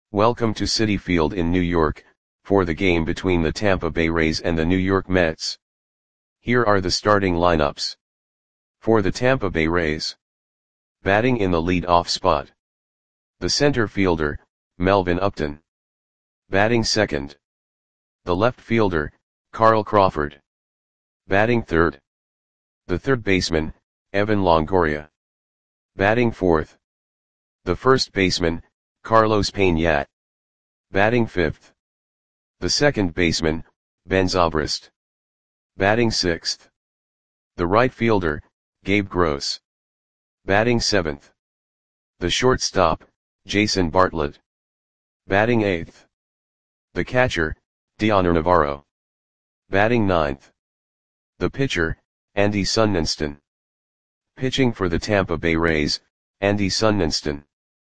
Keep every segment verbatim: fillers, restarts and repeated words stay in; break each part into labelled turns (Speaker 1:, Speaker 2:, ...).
Speaker 1: Welcome to Citi Field in New York, for the game between the Tampa Bay Rays and the New York Mets. Here are the starting lineups. For the Tampa Bay Rays. Batting in the lead-off spot. The center fielder, Melvin Upton. Batting second. The left fielder, Carl Crawford. Batting third. The third baseman, Evan Longoria. Batting fourth. The first baseman, Carlos Pena. Batting fifth. The second baseman, Ben Zobrist. Batting sixth. The right fielder, Gabe Gross. Batting seventh. The shortstop, Jason Bartlett. Batting eighth. The catcher, Dioner Navarro. Batting ninth. The pitcher, Andy Sunenston. Pitching for the Tampa Bay Rays, Andy Sunenston.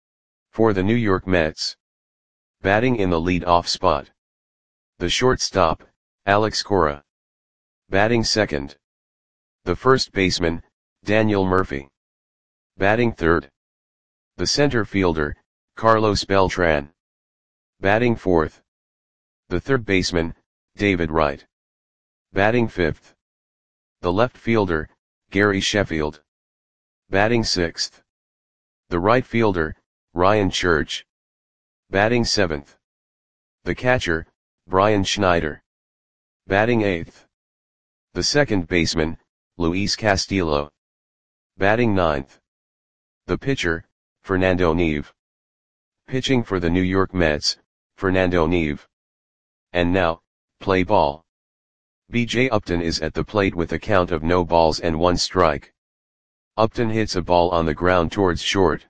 Speaker 1: For the New York Mets. Batting in the lead-off spot. The shortstop, Alex Cora. Batting second. The first baseman, Daniel Murphy. Batting third. The center fielder, Carlos Beltran. Batting fourth. The third baseman, David Wright. Batting fifth. The left fielder, Gary Sheffield. Batting sixth. The right fielder, Ryan Church. Batting seventh. The catcher, Brian Schneider. Batting eighth. The second baseman, Luis Castillo. Batting ninth. The pitcher, Fernando Neve. Pitching for the New York Mets, Fernando Neve. And now, play ball. B J Upton is at the plate with a count of no balls and one strike. Upton hits a ball on the ground towards short.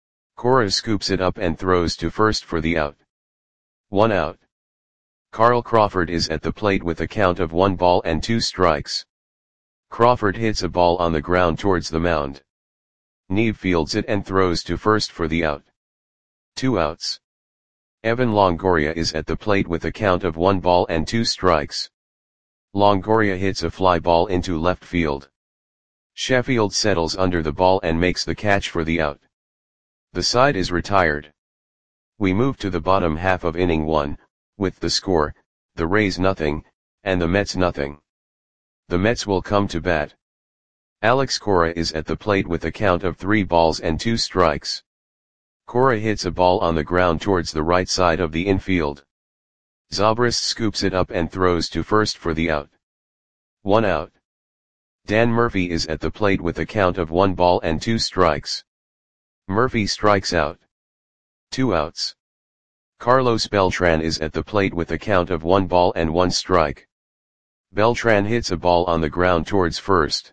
Speaker 1: Cora scoops it up and throws to first for the out. One out. Carl Crawford is at the plate with a count of one ball and two strikes. Crawford hits a ball on the ground towards the mound. Neve fields it and throws to first for the out. Two outs. Evan Longoria is at the plate with a count of one ball and two strikes. Longoria hits a fly ball into left field. Sheffield settles under the ball and makes the catch for the out. The side is retired. We move to the bottom half of inning one, with the score, the Rays nothing, and the Mets nothing. The Mets will come to bat. Alex Cora is at the plate with a count of three balls and two strikes. Cora hits a ball on the ground towards the right side of the infield. Zobrist scoops it up and throws to first for the out. One out. Dan Murphy is at the plate with a count of one ball and two strikes. Murphy strikes out. Two outs. Carlos Beltran is at the plate with a count of one ball and one strike. Beltran hits a ball on the ground towards first.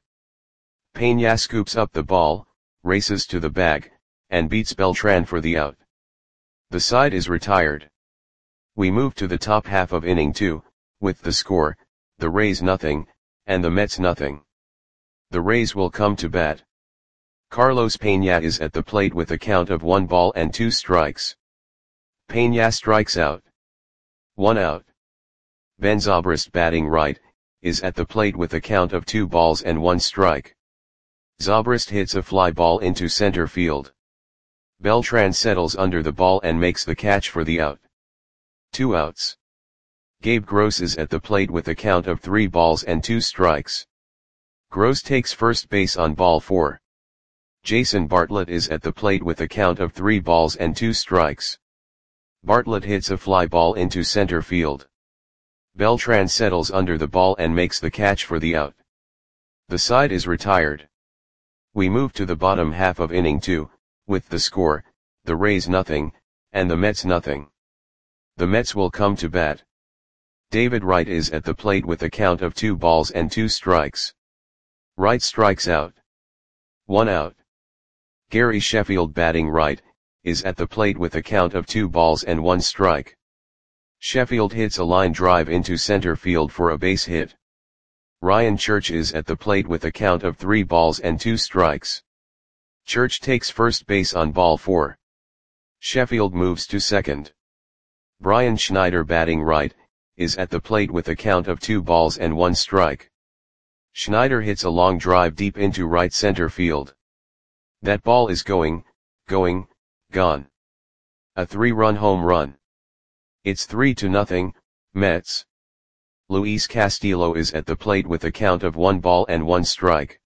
Speaker 1: Pena scoops up the ball, races to the bag, and beats Beltran for the out. The side is retired. We move to the top half of inning two, with the score, the Rays nothing, and the Mets nothing. The Rays will come to bat. Carlos Pena is at the plate with a count of one ball and two strikes. Pena strikes out. One out. Ben Zobrist batting right, is at the plate with a count of two balls and one strike. Zobrist hits a fly ball into center field. Beltran settles under the ball and makes the catch for the out. Two outs. Gabe Gross is at the plate with a count of three balls and two strikes. Gross takes first base on ball four. Jason Bartlett is at the plate with a count of three balls and two strikes. Bartlett hits a fly ball into center field. Beltran settles under the ball and makes the catch for the out. The side is retired. We move to the bottom half of inning two, with the score, the Rays nothing, and the Mets nothing. The Mets will come to bat. David Wright is at the plate with a count of two balls and two strikes. Wright strikes out. One out. Gary Sheffield batting right, is at the plate with a count of two balls and one strike. Sheffield hits a line drive into center field for a base hit. Ryan Church is at the plate with a count of three balls and two strikes. Church takes first base on ball four. Sheffield moves to second. Brian Schneider batting right, is at the plate with a count of two balls and one strike. Schneider hits a long drive deep into right center field. That ball is going, going, gone. A three-run home run. It's three to nothing, Mets. Luis Castillo is at the plate with a count of one ball and one strike.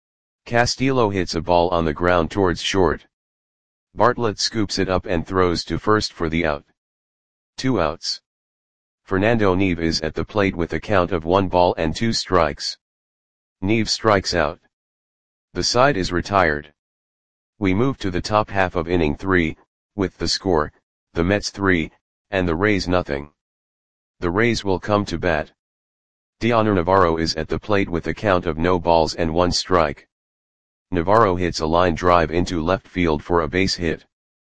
Speaker 1: Castillo hits a ball on the ground towards short. Bartlett scoops it up and throws to first for the out. Two outs. Fernando Neve is at the plate with a count of one ball and two strikes. Neve strikes out. The side is retired. We move to the top half of inning three, with the score, the Mets three, and the Rays nothing. The Rays will come to bat. Dioner Navarro is at the plate with a count of no balls and one strike. Navarro hits a line drive into left field for a base hit.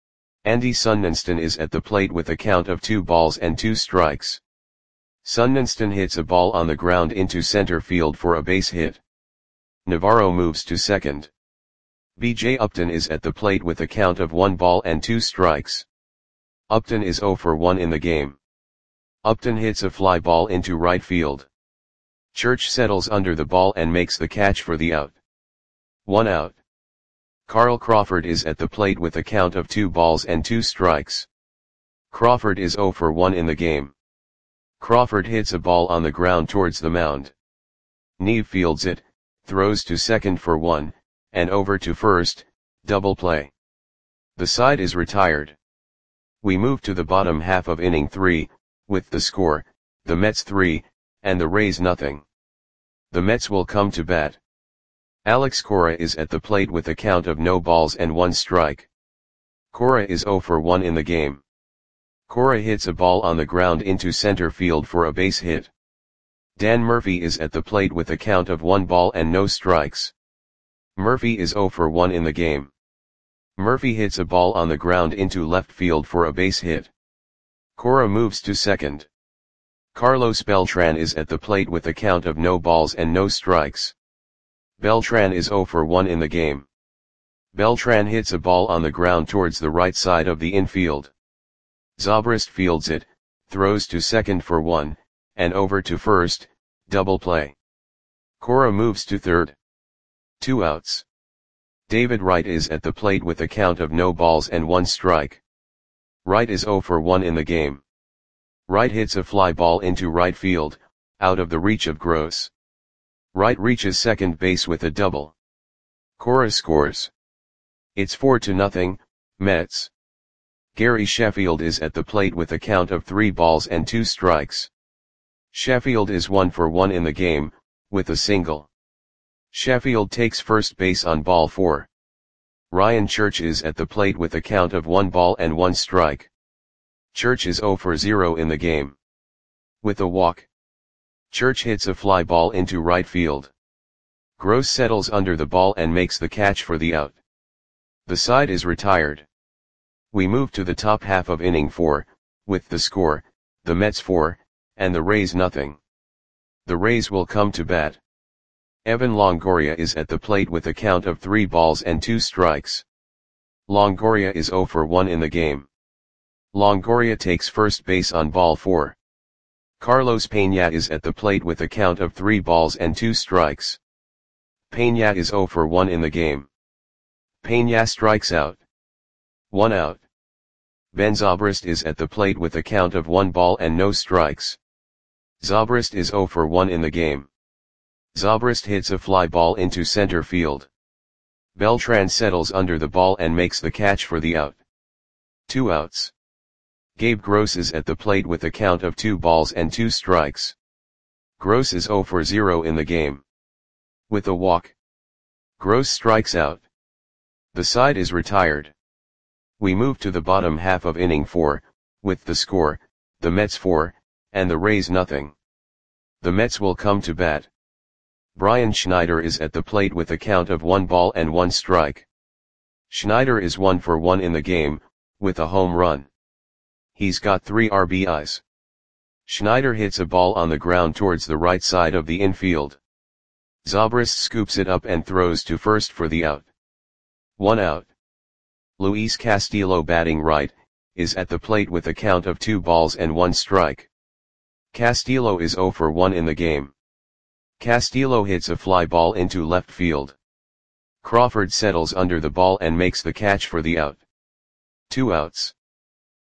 Speaker 1: Andy Sundenston is at the plate with a count of two balls and two strikes. Sundenston hits a ball on the ground into center field for a base hit. Navarro moves to second. B J Upton is at the plate with a count of one ball and two strikes. Upton is zero for one in the game. Upton hits a fly ball into right field. Church settles under the ball and makes the catch for the out. One out. Carl Crawford is at the plate with a count of two balls and two strikes. Crawford is zero for one in the game. Crawford hits a ball on the ground towards the mound. Neve fields it, throws to second for one, and over to first, double play. The side is retired. We move to the bottom half of inning three, with the score, the Mets three, and the Rays nothing. The Mets will come to bat. Alex Cora is at the plate with a count of no balls and one strike. Cora is zero for one in the game. Cora hits a ball on the ground into center field for a base hit. Dan Murphy is at the plate with a count of one ball and no strikes. Murphy is zero for one in the game. Murphy hits a ball on the ground into left field for a base hit. Cora moves to second. Carlos Beltran is at the plate with a count of no balls and no strikes. Beltran is zero for one in the game. Beltran hits a ball on the ground towards the right side of the infield. Zobrist fields it, throws to second for one, and over to first, double play. Cora moves to third. Two outs. David Wright is at the plate with a count of no balls and one strike. Wright is zero for one in the game. Wright hits a fly ball into right field, out of the reach of Gross. Wright reaches second base with a double. Cora scores. It's four to nothing, Mets. Gary Sheffield is at the plate with a count of three balls and two strikes. Sheffield is one for one in the game, with a single. Sheffield takes first base on ball four. Ryan Church is at the plate with a count of one ball and one strike. Church is zero for zero in the game. With a walk. Church hits a fly ball into right field. Gross settles under the ball and makes the catch for the out. The side is retired. We move to the top half of inning four, with the score, the Mets four, and the Rays nothing. The Rays will come to bat. Evan Longoria is at the plate with a count of three balls and two strikes. Longoria is zero for one in the game. Longoria takes first base on ball four. Carlos Peña is at the plate with a count of three balls and two strikes. Peña is zero for one in the game. Peña strikes out. One out. Ben Zobrist is at the plate with a count of one ball and no strikes. Zobrist is zero for one in the game. Zobrist hits a fly ball into center field. Beltran settles under the ball and makes the catch for the out. Two outs. Gabe Gross is at the plate with a count of two balls and two strikes. Gross is zero for zero in the game. With a walk. Gross strikes out. The side is retired. We move to the bottom half of inning four, with the score, the Mets four, and the Rays nothing. The Mets will come to bat. Brian Schneider is at the plate with a count of one ball and one strike. Schneider is one for one in the game, with a home run. He's got three R B Is. Schneider hits a ball on the ground towards the right side of the infield. Zobrist scoops it up and throws to first for the out. One out. Luis Castillo, batting right, is at the plate with a count of two balls and one strike. Castillo is zero for one in the game. Castillo hits a fly ball into left field. Crawford settles under the ball and makes the catch for the out. Two outs.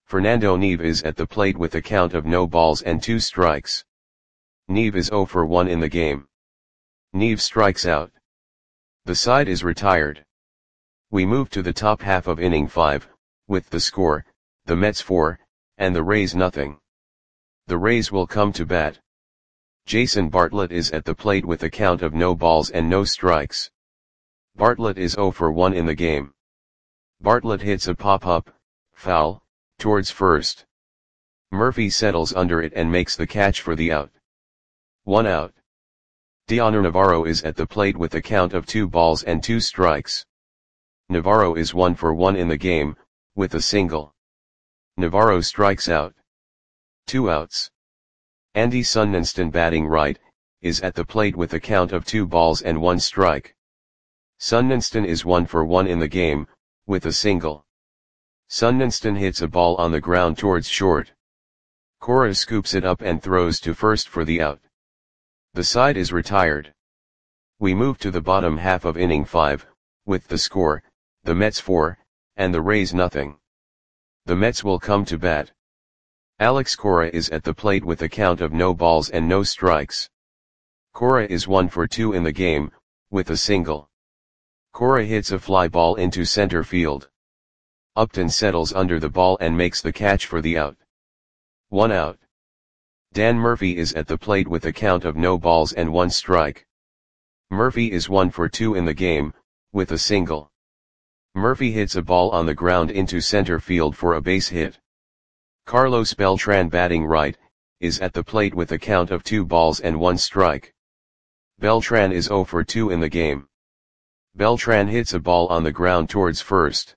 Speaker 1: Fernando Neve is at the plate with a count of no balls and two strikes. Neve is zero for one in the game. Neve strikes out. The side is retired. We move to the top half of inning five, with the score, the Mets four, and the Rays nothing. The Rays will come to bat. Jason Bartlett is at the plate with a count of no balls and no strikes. Bartlett is zero for one in the game. Bartlett hits a pop-up, foul, towards first. Murphy settles under it and makes the catch for the out. One out. Dioner Navarro is at the plate with a count of two balls and two strikes. Navarro is one for one in the game, with a single. Navarro strikes out. Two outs. Andy Sundenston, batting right, is at the plate with a count of two balls and one strike. Sundenston is one for one in the game, with a single. Sundenston hits a ball on the ground towards short. Cora scoops it up and throws to first for the out. The side is retired. We move to the bottom half of inning five, with the score, the Mets four, and the Rays nothing. The Mets will come to bat. Alex Cora is at the plate with a count of no balls and no strikes. Cora is one for two in the game, with a single. Cora hits a fly ball into center field. Upton settles under the ball and makes the catch for the out. One out. Dan Murphy is at the plate with a count of no balls and one strike. Murphy is one for two in the game, with a single. Murphy hits a ball on the ground into center field for a base hit. Carlos Beltran, batting right, is at the plate with a count of two balls and one strike. Beltran is zero for two in the game. Beltran hits a ball on the ground towards first.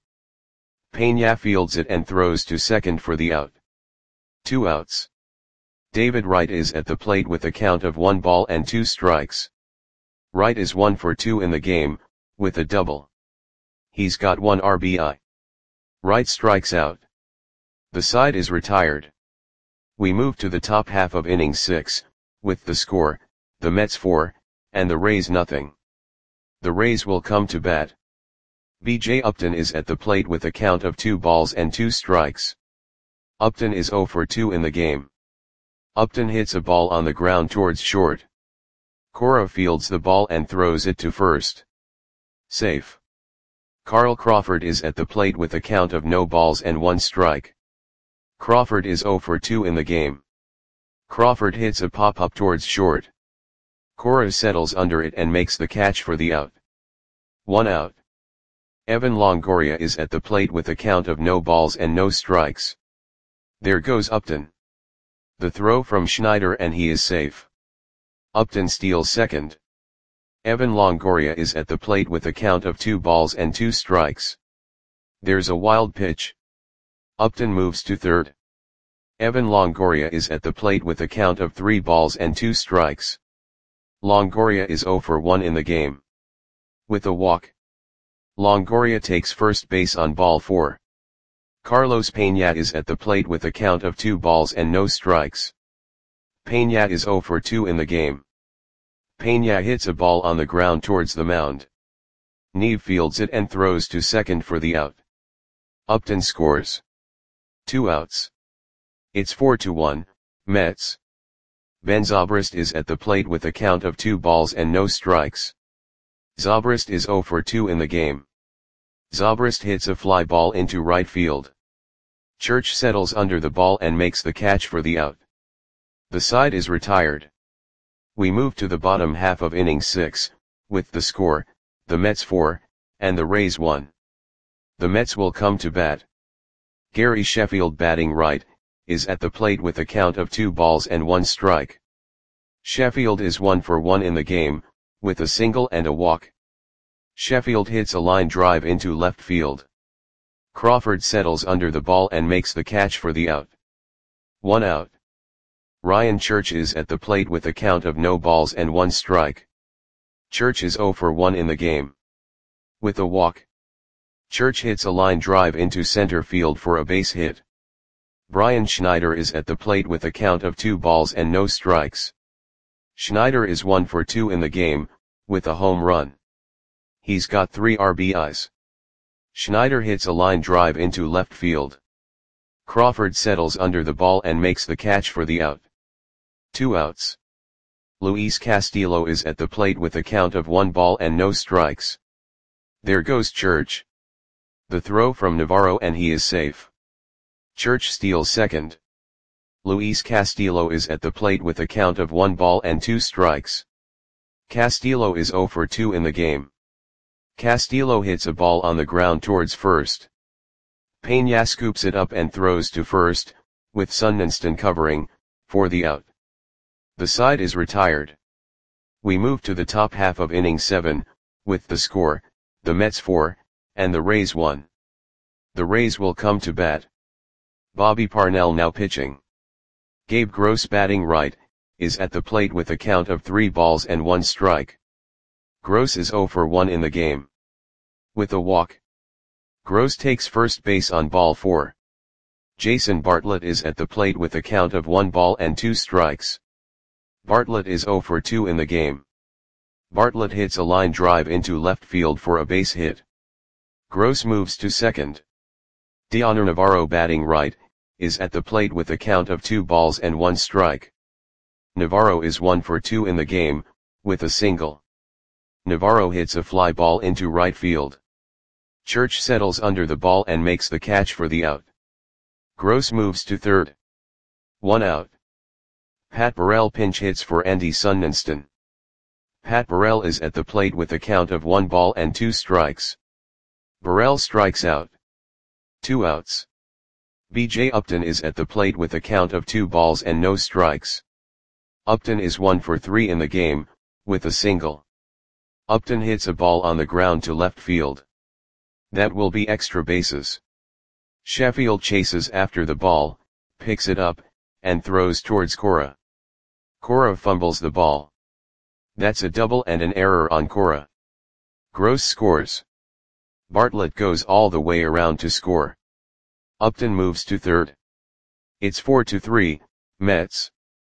Speaker 1: Peña fields it and throws to second for the out. Two outs. David Wright is at the plate with a count of one ball and two strikes. Wright is one for two in the game, with a double. He's got one R B I. Wright strikes out. The side is retired. We move to the top half of inning six, with the score, the Mets four, and the Rays nothing. The Rays will come to bat. B J Upton is at the plate with a count of two balls and two strikes. Upton is zero for two in the game. Upton hits a ball on the ground towards short. Cora fields the ball and throws it to first. Safe. Carl Crawford is at the plate with a count of no balls and one strike. Crawford is zero for two in the game. Crawford hits a pop-up towards short. Cora settles under it and makes the catch for the out. One out. Evan Longoria is at the plate with a count of no balls and no strikes. There goes Upton. The throw from Schneider and he is safe. Upton steals second. Evan Longoria is at the plate with a count of two balls and two strikes. There's a wild pitch. Upton moves to third. Evan Longoria is at the plate with a count of three balls and two strikes. Longoria is zero for one in the game. With a walk. Longoria takes first base on ball four. Carlos Peña is at the plate with a count of two balls and no strikes. Peña is zero for two in the game. Peña hits a ball on the ground towards the mound. Neve fields it and throws to second for the out. Upton scores. Two outs. It's four to one, Mets. Ben Zobrist is at the plate with a count of two balls and no strikes. Zobrist is zero for two in the game. Zobrist hits a fly ball into right field. Church settles under the ball and makes the catch for the out. The side is retired. We move to the bottom half of inning six, with the score, the Mets four, and the Rays one. The Mets will come to bat. Gary Sheffield, batting right, is at the plate with a count of two balls and one strike. Sheffield is one for one in the game, with a single and a walk. Sheffield hits a line drive into left field. Crawford settles under the ball and makes the catch for the out. One out. Ryan Church is at the plate with a count of no balls and one strike. Church is zero for one in the game. With a walk. Church hits a line drive into center field for a base hit. Brian Schneider is at the plate with a count of two balls and no strikes. Schneider is one for two in the game, with a home run. He's got three R B Is. Schneider hits a line drive into left field. Crawford settles under the ball and makes the catch for the out. Two outs. Luis Castillo is at the plate with a count of one ball and no strikes. There goes Church. The throw from Navarro and he is safe. Church steals second. Luis Castillo is at the plate with a count of one ball and two strikes. Castillo is zero for two in the game. Castillo hits a ball on the ground towards first. Peña scoops it up and throws to first, with Sundenston covering, for the out. The side is retired. We move to the top half of inning seven, with the score, the Mets four, and the Rays one. The Rays will come to bat. Bobby Parnell now pitching. Gabe Gross batting right, is at the plate with a count of three balls and one strike. Gross is zero for one in the game. With a walk. Gross takes first base on ball four. Jason Bartlett is at the plate with a count of one ball and two strikes. Bartlett is zero for two in the game. Bartlett hits a line drive into left field for a base hit. Gross moves to second. Dioner Navarro batting right, is at the plate with a count of two balls and one strike. Navarro is one for two in the game, with a single. Navarro hits a fly ball into right field. Church settles under the ball and makes the catch for the out. Gross moves to third. One out. Pat Burrell pinch hits for Andy Sundenston. Pat Burrell is at the plate with a count of one ball and two strikes. Burrell strikes out. Two outs. B J Upton is at the plate with a count of two balls and no strikes. Upton is one for three in the game, with a single. Upton hits a ball on the ground to left field. That will be extra bases. Sheffield chases after the ball, picks it up, and throws towards Cora. Cora fumbles the ball. That's a double and an error on Cora. Gross scores. Bartlett goes all the way around to score. Upton moves to third. It's four to three, Mets.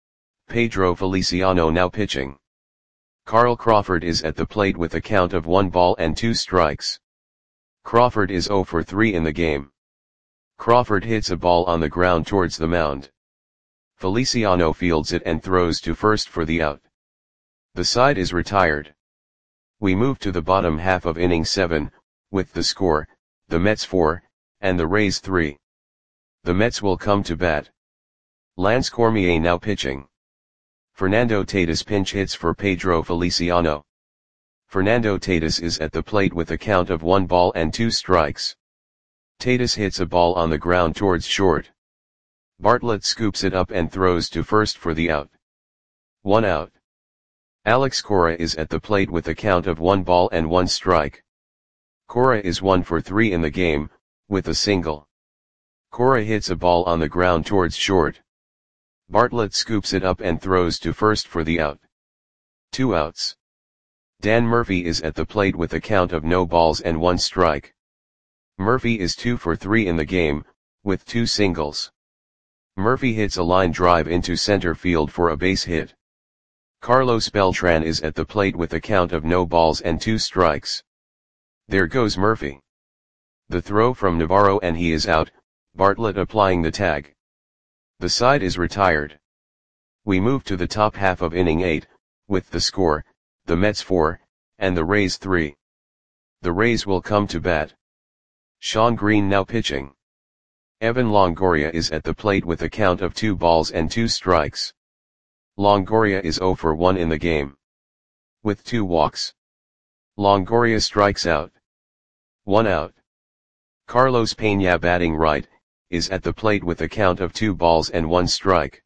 Speaker 1: Pedro Feliciano now pitching. Carl Crawford is at the plate with a count of one ball and two strikes. Crawford is zero for three in the game. Crawford hits a ball on the ground towards the mound. Feliciano fields it and throws to first for the out. The side is retired. We move to the bottom half of inning seven, with the score, the Mets four, and the Rays three. The Mets will come to bat. Lance Cormier now pitching. Fernando Tatis pinch hits for Pedro Feliciano. Fernando Tatis is at the plate with a count of one ball and two strikes. Tatis hits a ball on the ground towards short. Bartlett scoops it up and throws to first for the out. One out. Alex Cora is at the plate with a count of one ball and one strike. Cora is one for three in the game, with a single. Cora hits a ball on the ground towards short. Bartlett scoops it up and throws to first for the out. Two outs. Dan Murphy is at the plate with a count of no balls and one strike. Murphy is two for three in the game, with two singles. Murphy hits a line drive into center field for a base hit. Carlos Beltran is at the plate with a count of no balls and two strikes. There goes Murphy. The throw from Navarro and he is out, Bartlett applying the tag. The side is retired. We move to the top half of inning eight, with the score, the Mets four, and the Rays three. The Rays will come to bat. Sean Green now pitching. Evan Longoria is at the plate with a count of two balls and two strikes. Longoria is zero for one in the game. With two walks. Longoria strikes out. One out. Carlos Peña batting right, is at the plate with a count of two balls and one strike.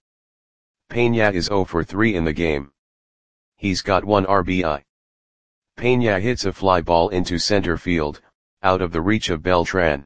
Speaker 1: Peña is zero for three in the game. He's got one R B I. Peña hits a fly ball into center field, out of the reach of Beltran.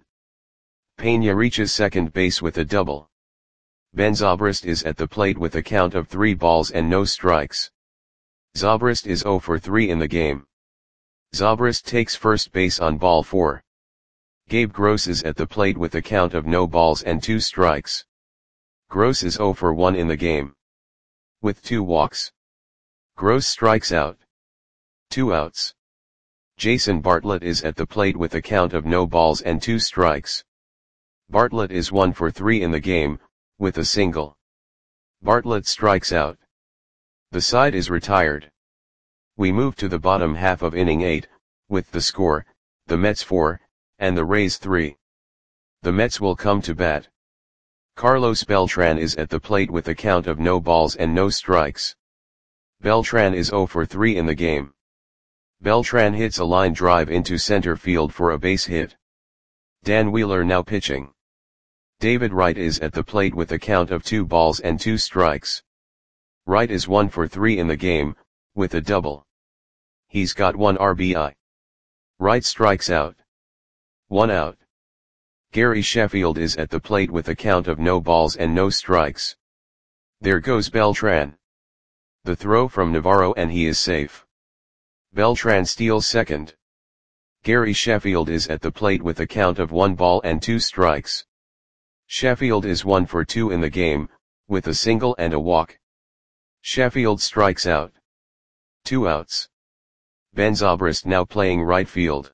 Speaker 1: Peña reaches second base with a double. Ben Zobrist is at the plate with a count of three balls and no strikes. Zobrist is zero for three in the game. Zobrist takes first base on ball four. Gabe Gross is at the plate with a count of no balls and two strikes. Gross is zero for one in the game. With two walks. Gross strikes out. Two outs. Jason Bartlett is at the plate with a count of no balls and two strikes. Bartlett is one for three in the game, with a single. Bartlett strikes out. The side is retired. We move to the bottom half of inning eight, with the score, the Mets four, and the Rays three. The Mets will come to bat. Carlos Beltran is at the plate with a count of no balls and no strikes. Beltran is zero for three in the game. Beltran hits a line drive into center field for a base hit. Dan Wheeler now pitching. David Wright is at the plate with a count of two balls and two strikes. Wright is one for three in the game, with a double. He's got one R B I. Wright strikes out. One out. Gary Sheffield is at the plate with a count of no balls and no strikes. There goes Beltran. The throw from Navarro and he is safe. Beltran steals second. Gary Sheffield is at the plate with a count of one ball and two strikes. Sheffield is one for two in the game, with a single and a walk. Sheffield strikes out. Two outs. Ben Zobrist now playing right field.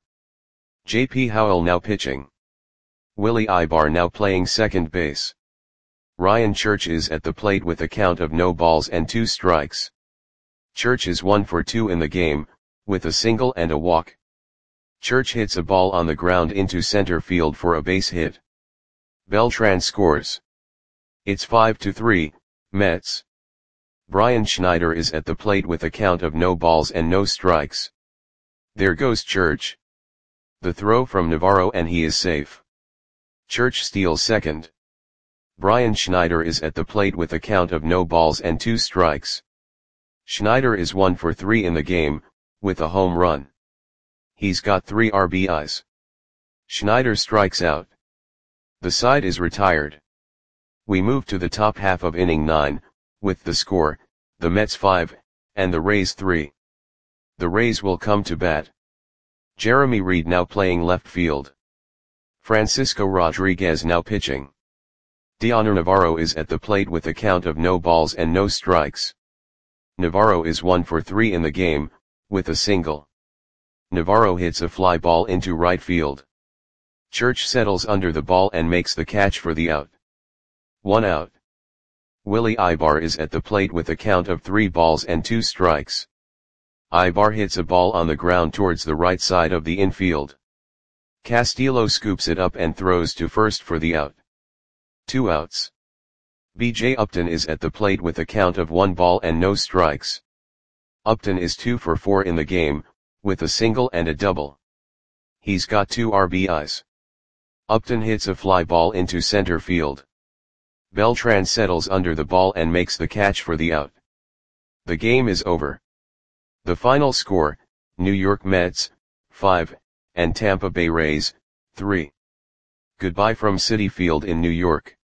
Speaker 1: J P Howell now pitching. Willie Ibar now playing second base. Ryan Church is at the plate with a count of no balls and two strikes. Church is one for two in the game, with a single and a walk. Church hits a ball on the ground into center field for a base hit. Beltran scores. It's five to three, Mets. Brian Schneider is at the plate with a count of no balls and no strikes. There goes Church. The throw from Navarro and he is safe. Church steals second. Brian Schneider is at the plate with a count of no balls and two strikes. Schneider is one for three in the game, with a home run. He's got three R B Is. Schneider strikes out. The side is retired. We move to the top half of inning nine, with the score, the Mets five, and the Rays three. The Rays will come to bat. Jeremy Reed now playing left field. Francisco Rodriguez now pitching. Dioner Navarro is at the plate with a count of no balls and no strikes. Navarro is one for three in the game, with a single. Navarro hits a fly ball into right field. Church settles under the ball and makes the catch for the out. One out. Willie Ibar is at the plate with a count of three balls and two strikes. Ibar hits a ball on the ground towards the right side of the infield. Castillo scoops it up and throws to first for the out. Two outs. B J Upton is at the plate with a count of one ball and no strikes. Upton is two for four in the game, with a single and a double. He's got two R B Is. Upton hits a fly ball into center field. Beltran settles under the ball and makes the catch for the out. The game is over. The final score, New York Mets, five, and Tampa Bay Rays, three. Goodbye from Citi Field in New York.